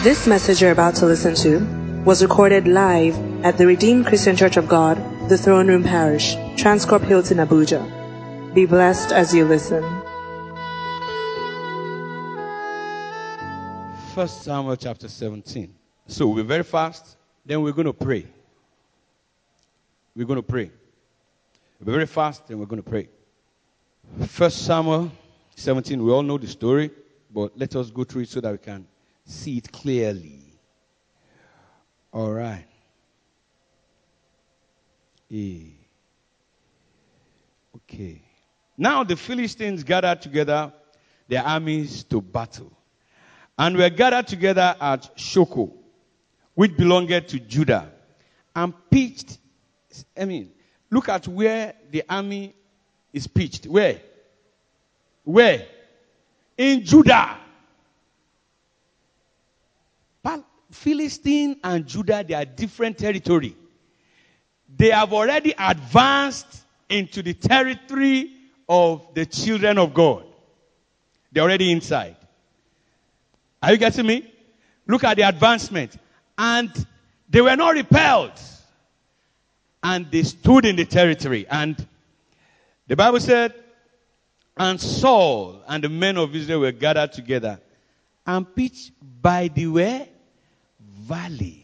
This message you're about to listen to was recorded live at the Redeemed Christian Church of God, the Throne Room Parish, Transcorp Hilton, Abuja. Be blessed as you listen. 1 Samuel chapter 17. So we'll be very fast, then we're going to pray. We're going to pray. We'll be very fast, then we're going to pray. 1 Samuel 17, we all know the story, but let us go through it so that we can see it clearly. All right. Okay. Now the Philistines gathered together their armies to battle, and were gathered together at Shoko, which belonged to Judah, and pitched. Look at where the army is pitched. Where? In Judah. Philistine and Judah, they are different territory. They have already advanced into the territory of the children of God. They're already inside. Are you getting me? Look at the advancement. And they were not repelled. And they stood in the territory. And the Bible said, and Saul and the men of Israel were gathered together and pitched by the way? Valley.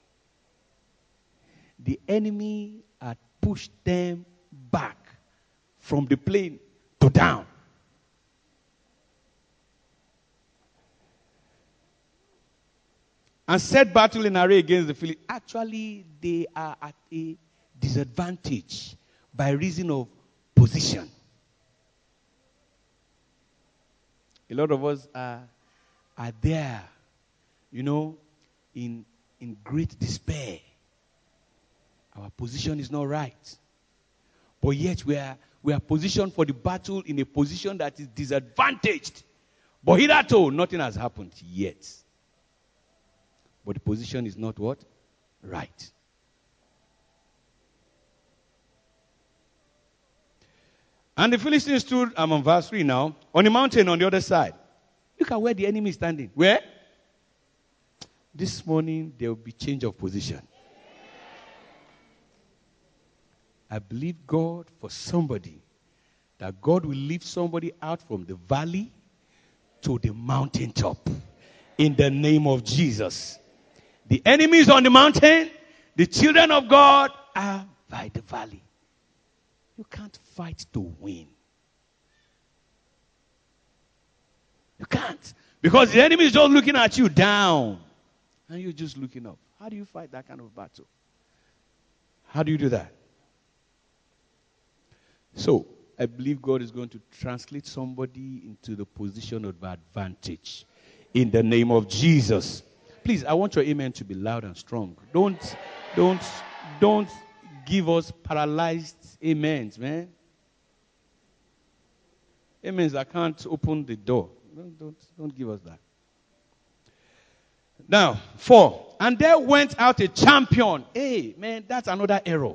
The enemy had pushed them back from the plain to down. And set battle in array against the Philistines. Actually, they are at a disadvantage by reason of position. A lot of us are there, in great despair. Our position is not right. But yet we are positioned for the battle in a position that is disadvantaged. But hitherto, nothing has happened yet. But the position is not what? Right. And the Philistines stood, I'm on verse 3 now, on a mountain on the other side. Look at where the enemy is standing. Where? This morning, there will be change of position. I believe God for somebody, that God will lift somebody out from the valley to the mountaintop. In the name of Jesus. The enemy is on the mountain. The children of God are by the valley. You can't fight to win. You can't. Because the enemy is just looking at you down. And you're just looking up. How do you fight that kind of battle? How do you do that? So, I believe God is going to translate somebody into the position of advantage. In the name of Jesus. Please, I want your amen to be loud and strong. Don't give us paralyzed amens, man. Amens, I can't open the door. Don't give us that. Now, 4. And there went out a champion. Hey, man, that's another error.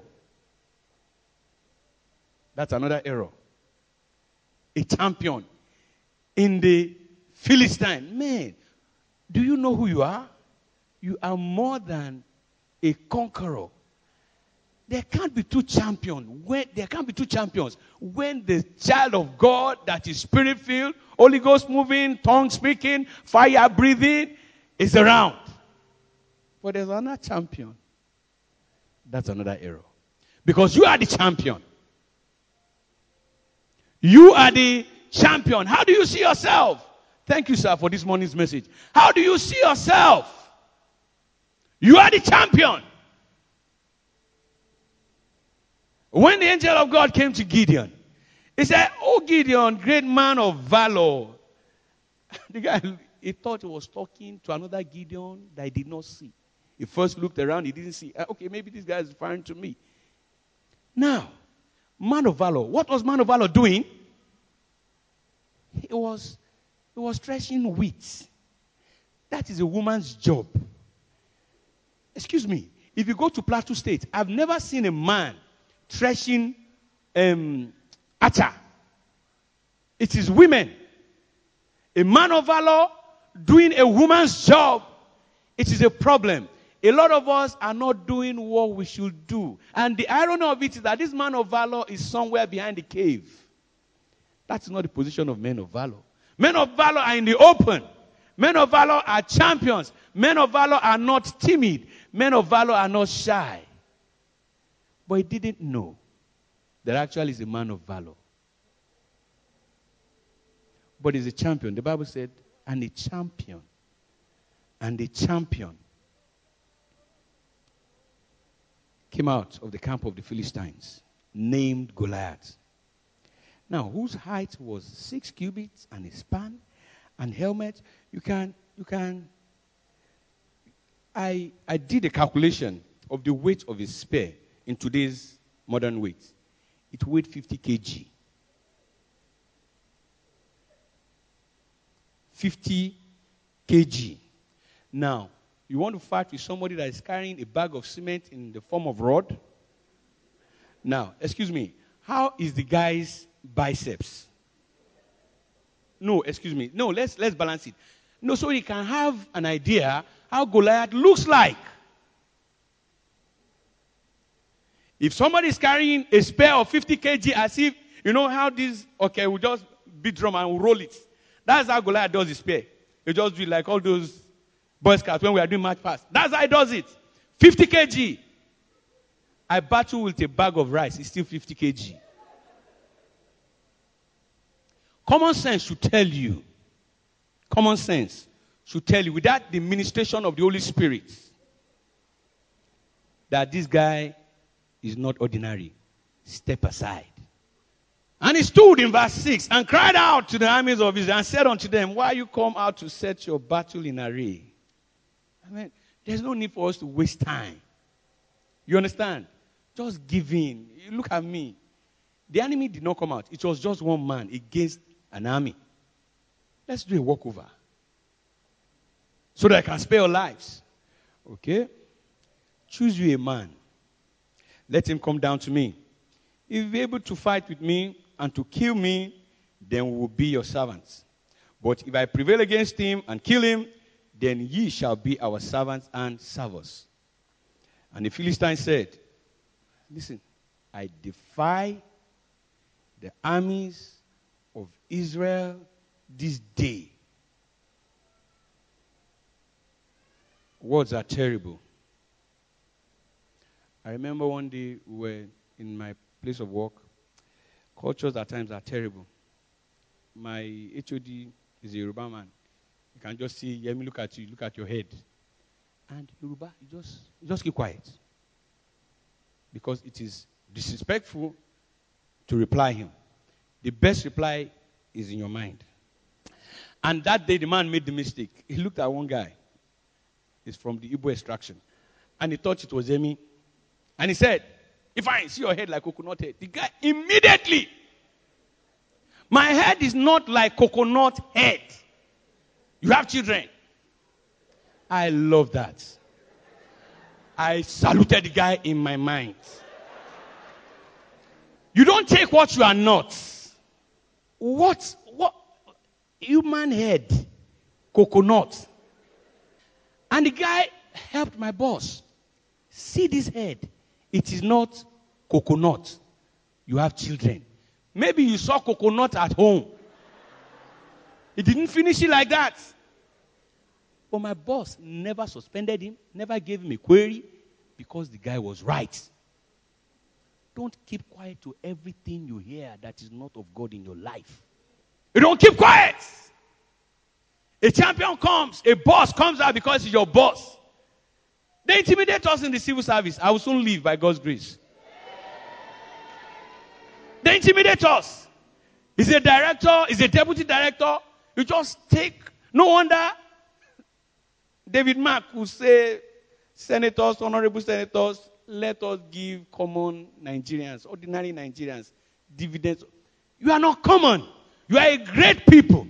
That's another error. A champion in the Philistine. Man, do you know who you are? You are more than a conqueror. There can't be two champions. There can't be two champions when the child of God that is spirit-filled, Holy Ghost moving, tongue speaking, fire breathing, is around. But there's another champion. That's another error. Because you are the champion. You are the champion. How do you see yourself? Thank you, sir, for this morning's message. How do you see yourself? You are the champion. When the angel of God came to Gideon, he said, "Oh, Gideon, great man of valor." The guy, he thought he was talking to another Gideon that he did not see. He first looked around, he didn't see. Okay, maybe this guy is referring to me. Now, man of valor. What was man of valor doing? He was threshing wheat. That is a woman's job. Excuse me. If you go to Plateau State, I've never seen a man threshing acha. It is women. A man of valor doing a woman's job It is a problem. A lot of us are not doing what we should do. And the irony of it is that this man of valor is somewhere behind the cave. That's not the position of men of valor. Men of valor are in the open. Men of valor are champions. Men of valor are not timid. Men of valor are not shy. But he didn't know that actually is a man of valor. But he's a champion. The Bible said, and a champion. And a champion came out of the camp of the Philistines, named Goliath. Now, whose height was 6 cubits and a span and helmet? I did a calculation of the weight of his spear in today's modern weight. It weighed 50 kg. 50 kg. Now, you want to fight with somebody that is carrying a bag of cement in the form of rod? Now, excuse me, how is the guy's biceps? No, excuse me. No, let's balance it. No, so you can have an idea how Goliath looks like. If somebody is carrying a spear of 50 kg as if, you know how this, okay, we'll just beat drum and we'll roll it. That's how Goliath does his spear. He just do like all those Boy Scouts when we are doing march past. That's how he does it. 50 kg. I battle with a bag of rice. It's still 50 kg. Common sense should tell you. Common sense should tell you, without the ministration of the Holy Spirit, that this guy is not ordinary. Step aside. And he stood in verse 6 and cried out to the armies of Israel and said unto them, why you come out to set your battle in array? I mean, there's no need for us to waste time. You understand? Just give in. You look at me. The enemy did not come out. It was just one man against an army. Let's do a walkover. So that I can spare your lives. Okay? Choose you a man. Let him come down to me. If you be able to fight with me and to kill me, then we will be your servants. But if I prevail against him and kill him, then ye shall be our servants and serve us. And the Philistine said, listen, I defy the armies of Israel this day. Words are terrible. I remember one day we were in my place of work. Cultures at times are terrible. My HOD is a Yoruba man. You can just see, let me look at you, look at your head. And Yoruba, you just keep quiet. Because it is disrespectful to reply him. The best reply is in your mind. And that day the man made the mistake. He looked at one guy. He's from the Igbo extraction. And he thought it was Emi. And he said, if I see your head like coconut head. The guy immediately. My head is not like coconut head. You have children. I love that. I saluted the guy in my mind. You don't take what you are not. What? Human head. Coconut. And the guy helped my boss. See this head. It is not coconut. You have children. Maybe you saw coconut at home. He didn't finish it like that. But my boss never suspended him, never gave him a query, because the guy was right. Don't keep quiet to everything you hear that is not of God in your life. You don't keep quiet. A champion comes, a boss comes out because he's your boss. They intimidate us in the civil service. I will soon leave by God's grace. They intimidate us. He's a director, he's a deputy director. You just take. No wonder David Mark will say, senators, honorable senators, let us give common Nigerians, ordinary Nigerians, dividends. You are not common. You are a great people.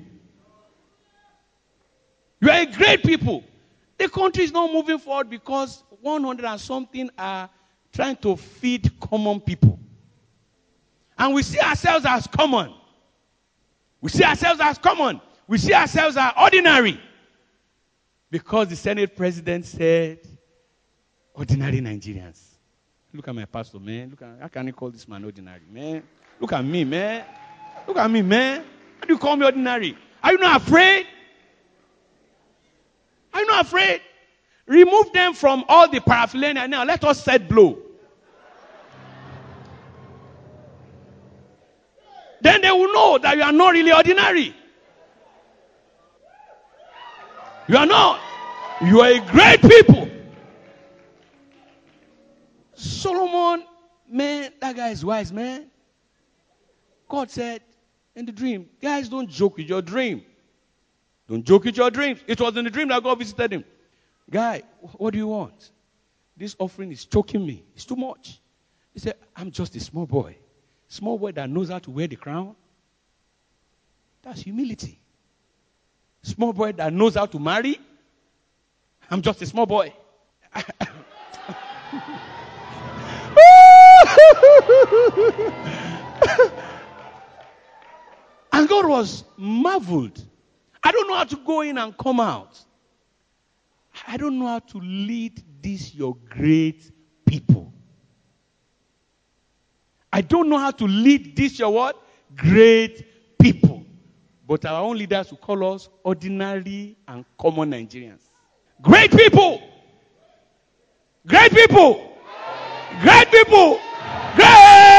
You are a great people. The country is not moving forward because 100 and something are trying to feed common people. And we see ourselves as common. We see ourselves as common. We see ourselves as ordinary. Because the Senate president said, ordinary Nigerians. Look at my pastor, man. How can you call this man ordinary, man? Look at me, man. Look at me, man. How do you call me ordinary? Are you not afraid? Are you not afraid? Remove them from all the paraphernalia now. Let us set blow. Then they will know that you are not really ordinary. You are not. You are a great people. Solomon, man, that guy is wise, man. God said in the dream, guys, don't joke with your dream. Don't joke with your dreams. It was in the dream that God visited him. Guy, what do you want? This offering is choking me. It's too much. He said, I'm just a small boy. Small boy that knows how to wear the crown. That's humility. Small boy that knows how to marry. I'm just a small boy. And God was marveled. I don't know how to go in and come out. I don't know how to lead these your great people. I don't know how to lead these your what? Great people. But our own leaders will call us ordinary and common Nigerians. Great people. Great people. Great people. Great.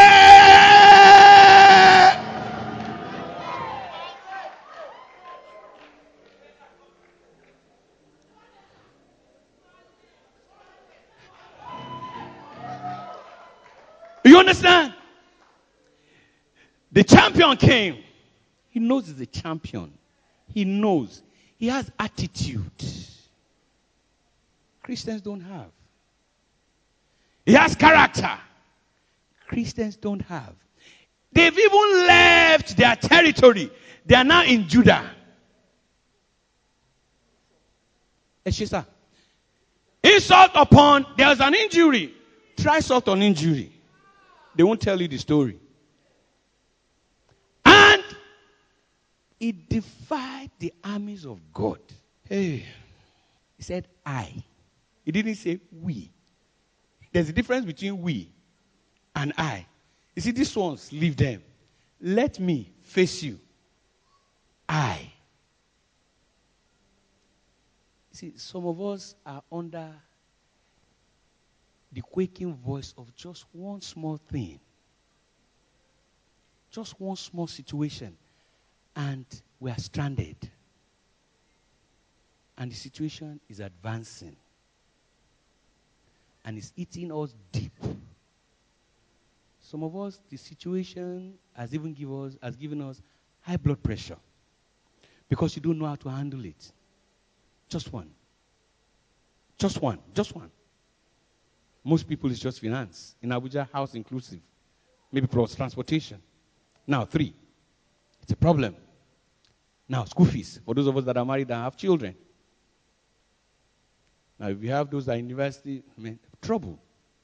You understand? The champion came. He knows he's a champion. He knows. He has attitude. Christians don't have. He has character. Christians don't have. They've even left their territory. They are now in Judah. Eshisa. Insult upon, there's an injury. Try salt on injury. They won't tell you the story. And it defied the armies of God. Hey. He said, I. He didn't say we. There's a difference between we and I. You see, these ones, leave them. Let me face you. I. You see, some of us are under the quaking voice of just one small thing. Just one small situation. And we are stranded. And the situation is advancing. And it's eating us deep. Some of us, the situation has given us high blood pressure. Because you don't know how to handle it. Just one. Just one. Just one. Most people is just finance. In Abuja, house inclusive. Maybe plus transportation. Now, 3. It's a problem. Now, school fees. For those of us that are married and have children. Now, if you have those at university, trouble.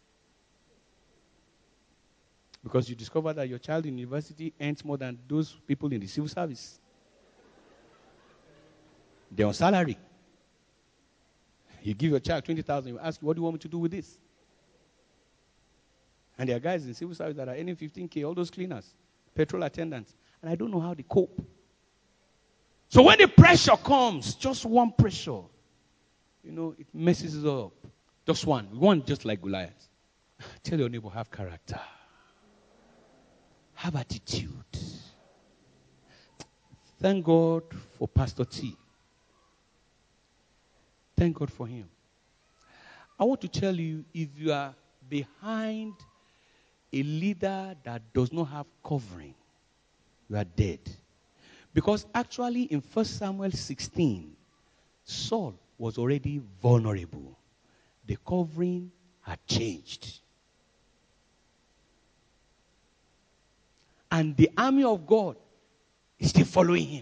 Because you discover that your child in university earns more than those people in the civil service. They're on salary. You give your child 20,000, you ask, what do you want me to do with this? And there are guys in civil service that are earning 15K, all those cleaners, petrol attendants. And I don't know how they cope. So when the pressure comes, just one pressure, it messes us up. Just one. One just like Goliath. Tell your neighbor, have character. Have attitude. Thank God for Pastor T. Thank God for him. I want to tell you, if you are behind a leader that does not have covering, you are dead. Because actually in 1 Samuel 16, Saul was already vulnerable. The covering had changed. And the army of God is still following him.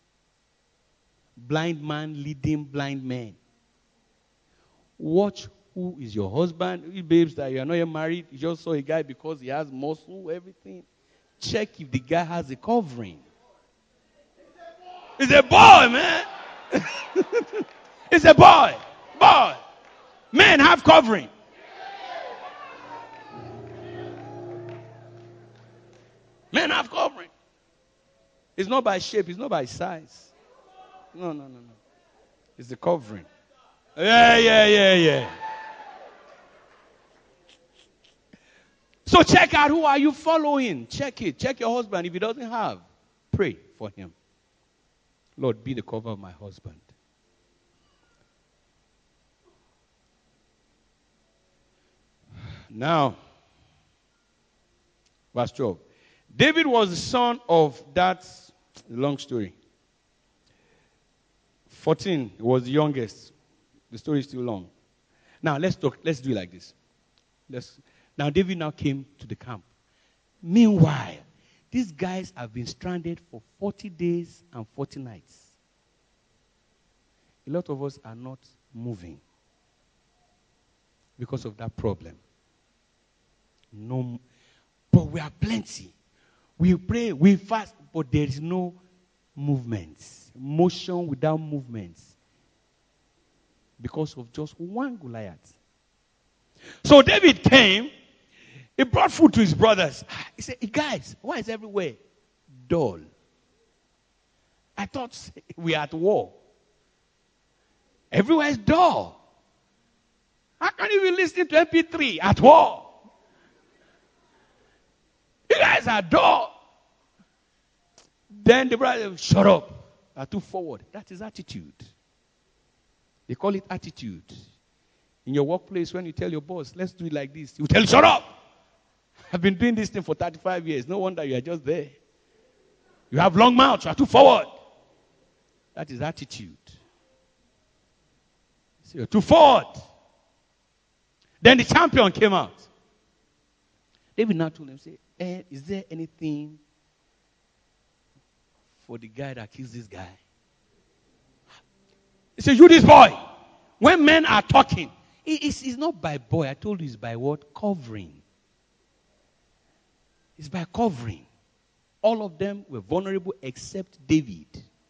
Blind man leading blind men. Watch who is your husband. You babes that you are not yet married, you just saw a guy because he has muscle, everything. Check if the guy has a covering. He's a boy, man. It's a boy. Boy. Men have covering. Men have covering. It's not by shape. It's not by size. No. It's the covering. Yeah. So check out, who are you following? Check it. Check your husband. If he doesn't have, pray for him. Lord, be the cover of my husband. Now, verse 12. David was the son of that, long story. 14 was the youngest. The story is still long. Now, let's do it like this. Now, David now came to the camp. Meanwhile, these guys have been stranded for 40 days and 40 nights. A lot of us are not moving because of that problem. No, but we are plenty. We pray, we fast, but there is no movement. Motion without movement. Because of just one Goliath. So David came. He brought food to his brothers. He said, guys, why is everywhere dull? I thought we are at war. Everywhere is dull. How can you be listening to MP3 at war? You guys are dull. Then the brother, shut up. Are too forward. That is attitude. They call it attitude. In your workplace, when you tell your boss, let's do it like this, you tell him, shut up. I've been doing this thing for 35 years. No wonder you are just there. You have long mouth. You are too forward. That is attitude. So you're too forward. Then the champion came out. David now told him, say, is there anything for the guy that kills this guy? He said, you this boy. When men are talking, it's not by boy. I told you it's by what? Covering. It's by covering. All of them were vulnerable except David.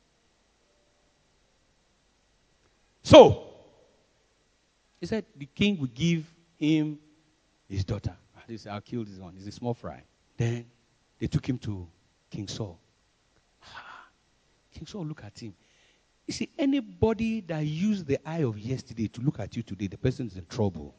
So, he said the king would give him his daughter. He said, I'll kill this one. He's a small fry. Then they took him to King Saul. King Saul looked at him. You see, anybody that used the eye of yesterday to look at you today, the person is in trouble.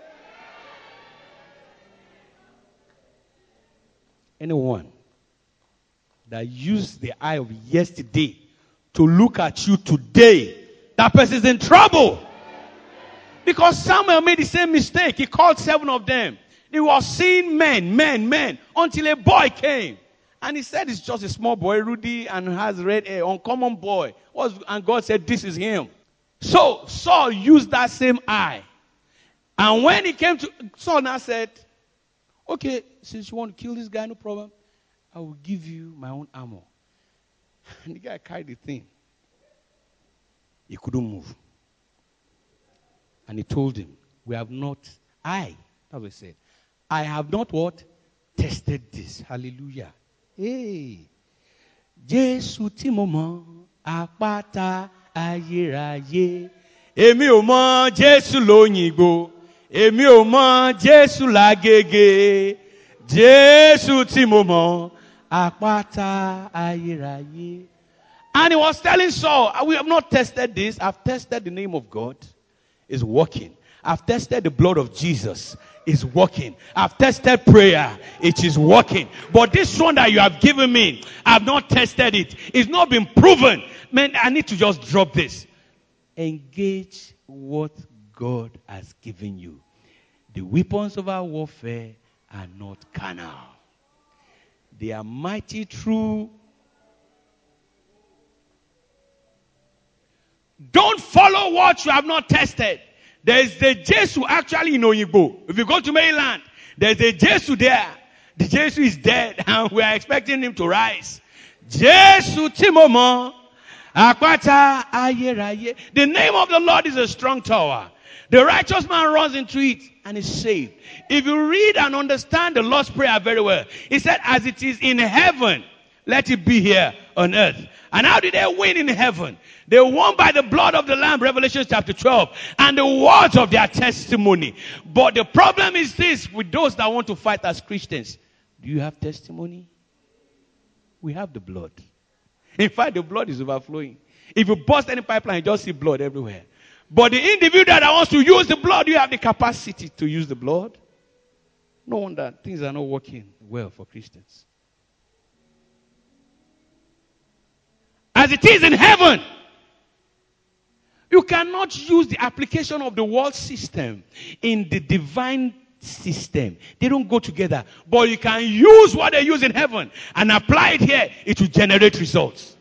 Anyone that used the eye of yesterday to look at you today, that person is in trouble. Because Samuel made the same mistake. He called 7 of them. They were seeing men, until a boy came. And he said it's just a small boy, Rudy, and has red hair, uncommon boy. And God said, this is him. So Saul used that same eye. And when he came to, Saul now said, okay, since you want to kill this guy, no problem. I will give you my own armor. And the guy carried the thing. He couldn't move. And he told him, that's what he said. I have not what? Tested this. Hallelujah. Hey. Jésù tí mo mọ̀, àpáta ayérayé. Èmi ò mọ̀ Jésù lóyìnbó. Èmi ò mọ̀ Jésù lágége. Jésù tí mo mọ̀, àpáta ayérayé. And he was telling Saul, we have not tested this. I've tested the name of God. It's working. I've tested the blood of Jesus. It's working. I've tested prayer. It is working. But this one that you have given me, I've not tested it. It's not been proven. Man, I need to just drop this. Engage what God has given you. The weapons of our warfare are not carnal. They are mighty through. Don't follow what you have not tested. There is the Jesu actually in Oyigbo. If you go to Maryland, there's a Jesu there. The Jesu is dead and we are expecting him to rise. Jesu Timomo, Akwata Ayeraye. The name of the Lord is a strong tower. The righteous man runs into it and is saved. If you read and understand the Lord's Prayer very well, he said, as it is in heaven, let it be here on earth. And how did they win in heaven? They won by the blood of the Lamb, Revelation chapter 12, and the words of their testimony. But the problem is this, with those that want to fight as Christians. Do you have testimony? We have the blood. In fact, the blood is overflowing. If you bust any pipeline, you just see blood everywhere. But the individual that wants to use the blood, you have the capacity to use the blood. No wonder things are not working well for Christians. As it is in heaven, you cannot use the application of the world system in the divine system. They don't go together. But you can use what they use in heaven and apply it here. It will generate results.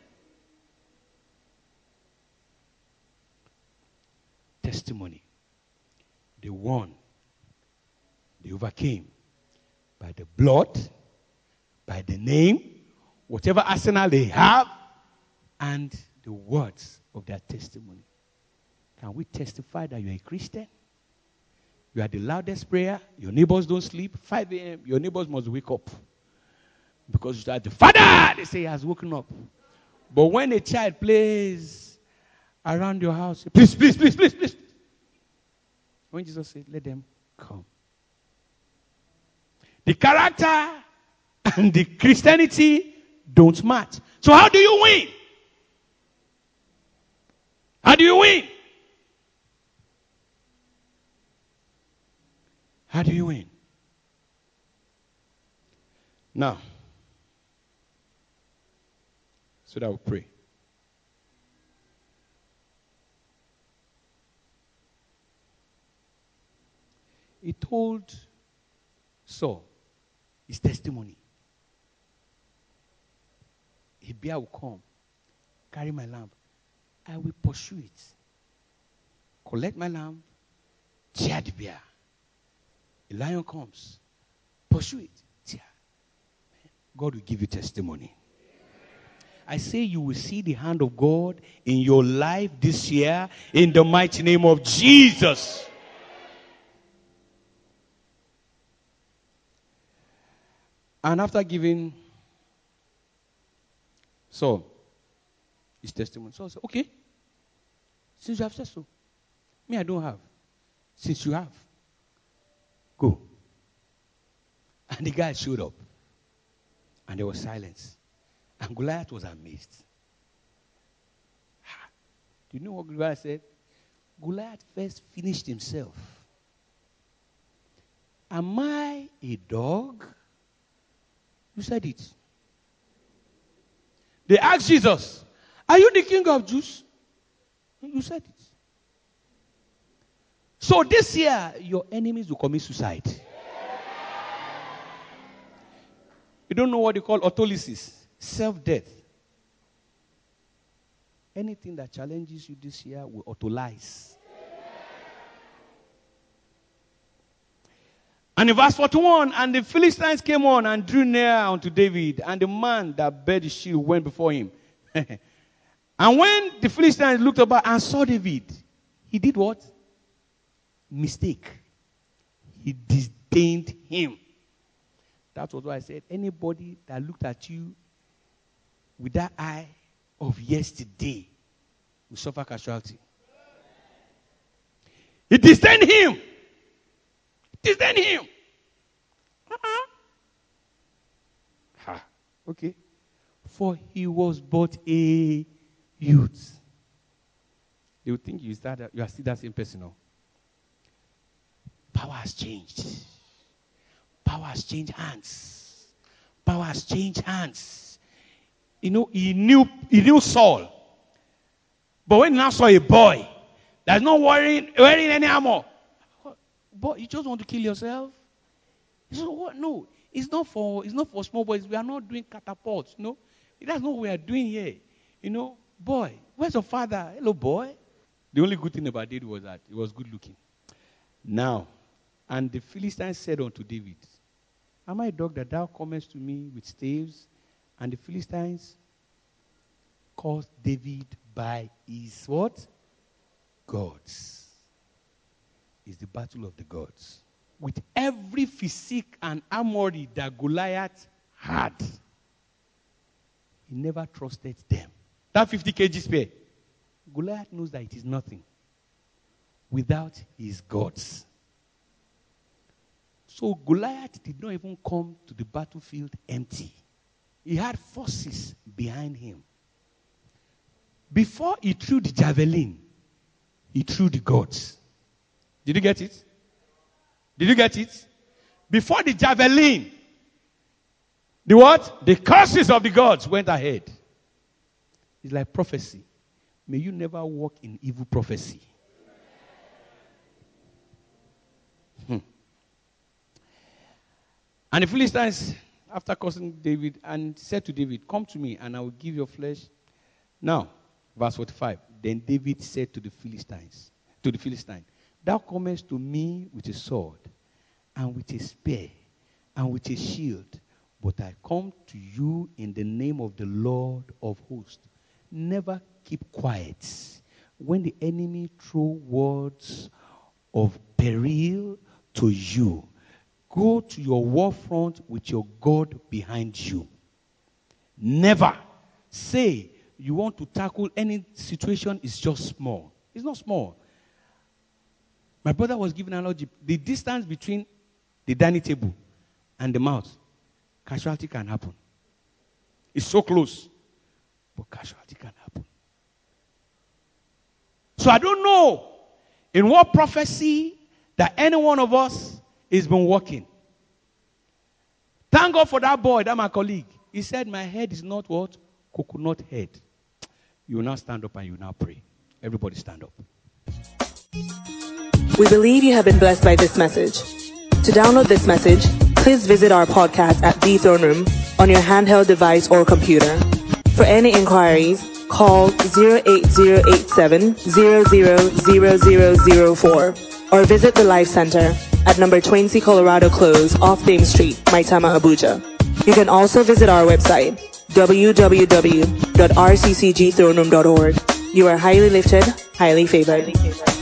Testimony. They won. They overcame by the blood, by the name, whatever arsenal they have, and the words of their testimony. Can we testify that you're a Christian? You are the loudest prayer. Your neighbors don't sleep. 5 a.m., your neighbors must wake up. Because you start, the Father, they say he has woken up. But when a child plays around your house, please, please, please, please, please. When Jesus said, let them come. The character and the Christianity don't match. So how do you win? How do you win? How do you win? Now, so that we'll pray. He told Saul his testimony. A bear will come, carry my lamb. I will pursue it. Collect my lamb, tear the bear. A lion comes, pursue it, tear. God will give you testimony. I say you will see the hand of God in your life this year in the mighty name of Jesus. And after giving Saul his testimony, Saul said, okay, since you have said so, me I don't have. Since you have, go. And the guy showed up. And there was silence. And Goliath was amazed. Do you know what Goliath said? Goliath first finished himself. Am I a dog? You said it. They asked Jesus, are you the king of Jews? You said it. So this year, your enemies will commit suicide. You don't know what they call autolysis, self-death. Anything that challenges you this year will autolyze. And in verse 41, and the Philistines came on and drew near unto David, and the man that bare the shield went before him. And when the Philistines looked about and saw David, he did what? Mistake. He disdained him. That was why I said, anybody that looked at you with that eye of yesterday will suffer casualty. He disdained him. Disdained him. Okay. For he was but a youth. They would think you are still that same person. No? Power has changed. Power has changed hands. Power has changed hands. You know, he knew Saul. But when he now saw a boy that's not wearing any armor, but you just want to kill yourself? He said, what? No, it's not for small boys. We are not doing catapults. No, that's not what we are doing here. You know, boy, where's your father? Hello, boy. The only good thing about David was that he was good looking. Now, and the Philistines said unto David, am I a dog that thou comest to me with staves? And the Philistines called David by his what? Gods. It's the battle of the gods. With every physique and armory that Goliath had, He never trusted them. That 50 kg spear, Goliath knows that it is nothing without his gods. So Goliath did not even come to the battlefield empty. He had forces behind him. Before he threw the javelin, he threw the gods. Did you get it? Did you get it? Before the javelin, the what? The curses of the gods went ahead. It's like prophecy. May you never walk in evil prophecy. And the Philistines, after cursing David, and said to David, come to me, and I will give your flesh. Now, verse 45. Then David said to the Philistine, thou comest to me with a sword, and with a spear, and with a shield, but I come to you in the name of the Lord of hosts. Never keep quiet. When the enemy throw words of peril to you, go to your war front with your God behind you. Never say you want to tackle any situation is just small. It's not small. My brother was giving an analogy. The distance between the dining table and the mouth, casualty can happen. It's so close, but casualty can happen. So I don't know in what prophecy that any one of us has been working. Thank God for that boy, that my colleague. He said, my head is not what? Coconut head. You will now stand up and you will now pray. Everybody stand up. We believe you have been blessed by this message. To download this message, please visit our podcast at The Throne Room on your handheld device or computer. For any inquiries, call 08087000004 or visit the Life Center at number 20 Colorado Close off Dame Street, Maitama, Abuja. You can also visit our website, www.rccgthroneroom.org. You are highly lifted, highly favored.